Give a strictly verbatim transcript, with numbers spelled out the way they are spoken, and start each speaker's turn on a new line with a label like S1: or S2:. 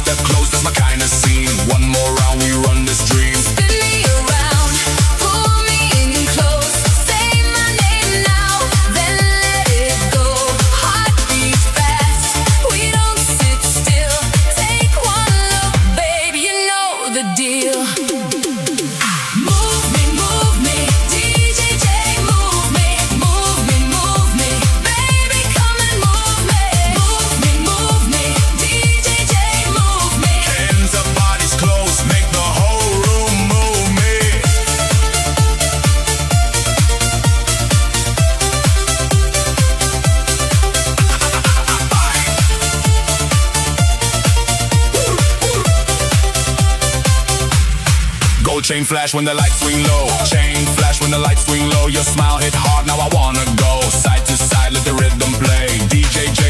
S1: step close, that's my kind of scene. One more round, we run this dream.
S2: Spin me around, pull me in close. Say my name now, then let it go. Heart beats fast, we don't sit still. Take one look, baby, you know the deal. Move me, move me, D J J, move me, move me, move me, baby, come and move me. Move me, move me, D J J, move me.
S1: Hands up, bodies close, make the whole room move me. Gold chain flash when the lights swing low. Chain flash when the lights swing low. Your smile hit hard, now I wanna go side to side, let the rhythm play. D J J,